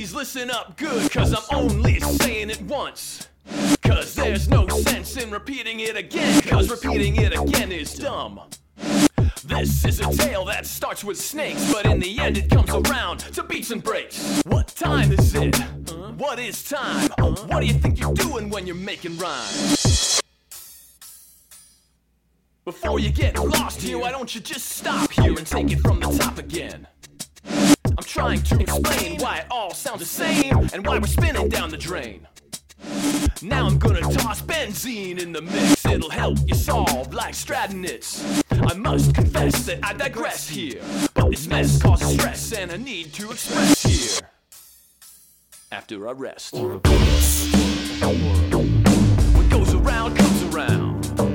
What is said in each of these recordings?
zombies, listen up good, cause I'm only saying it once. Cause there's no sense in repeating it again, cause repeating it again is dumb. This is a tale that starts with snakes, but in the end it comes around to beats and breaks. What time is it? What is time? What do you think you're doing when you're making rhymes? Before you get lost here, why don't you just stop here and take it from the top again? I'm trying to explain why it all sounds the same and why we're spinning down the drain. Now I'm gonna toss benzene in the mix. It'll help you solve life's stratonits. I must confess that I digress here, but this mess causes stress and a need to express here after I rest. What goes around comes around.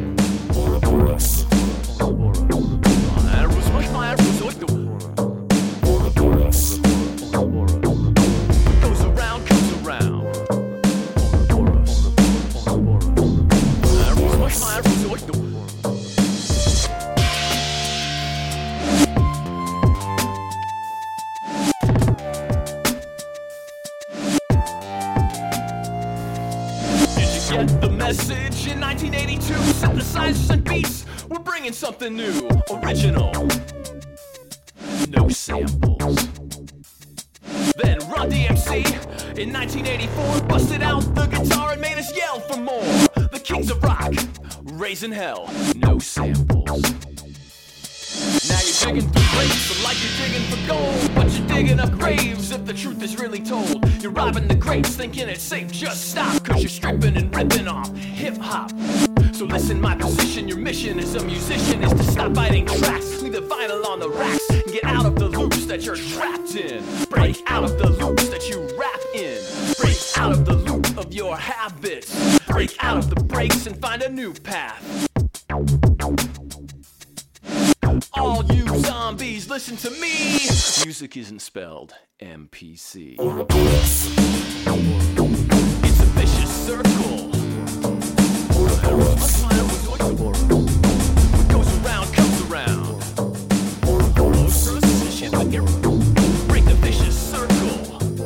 Get the message in 1982. Synthesizers and beats, we're bringing something new, original, no samples. Then Run DMC in 1984 busted out the guitar and made us yell for more. The Kings of Rock, raising hell, no samples. Now you're digging through crates like you're digging for gold, but you're digging up graves if the truth is really told. You're robbing the crates thinking it's safe, just stop, cause you're stripping and ripping off hip-hop. So listen, my position, your mission as a musician is to stop biting tracks, leave the vinyl on the racks, and get out of the loops that you're trapped in. Break out of the loops that you rap in. Break out of the loop of your habits. Break out of the breaks and find a new path. All you zombies, listen to me. Music isn't spelled MPC. It's a vicious circle. What goes around comes around. Break the vicious circle.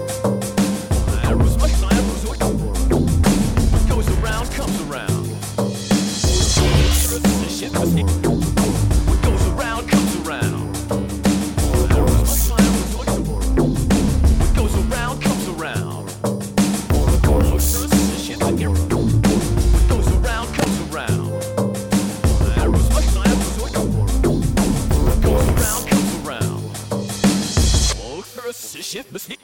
What goes around comes around. Shit,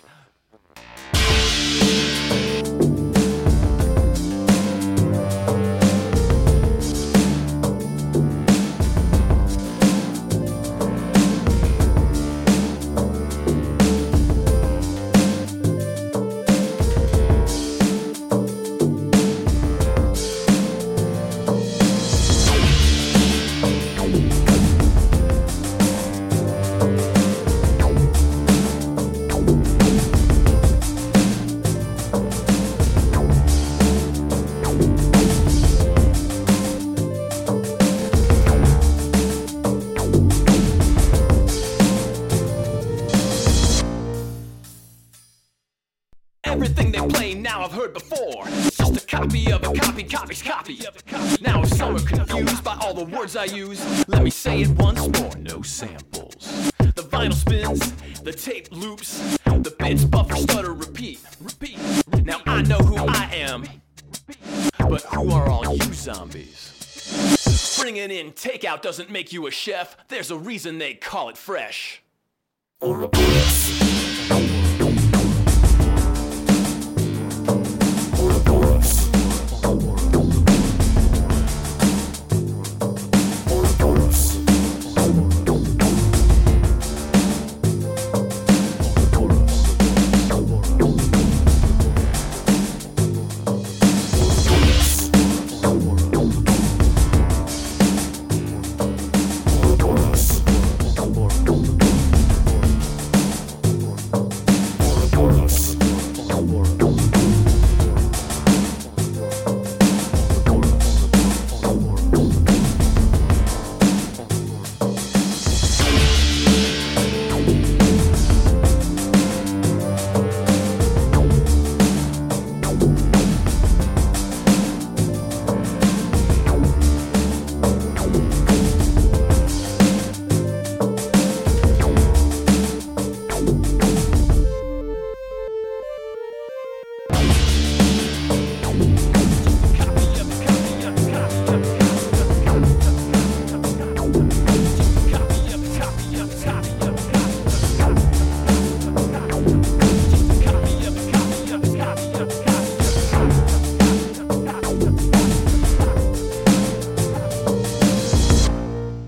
everything they play now I've heard before. It's just a copy of a copy, copy's copy. Now if some are confused by all the words I use, let me say it once more, no samples. The vinyl spins, the tape loops, the bits buffer, stutter, repeat. Now I know who I am, but who are all you zombies? Bringing in takeout doesn't make you a chef. There's a reason they call it fresh.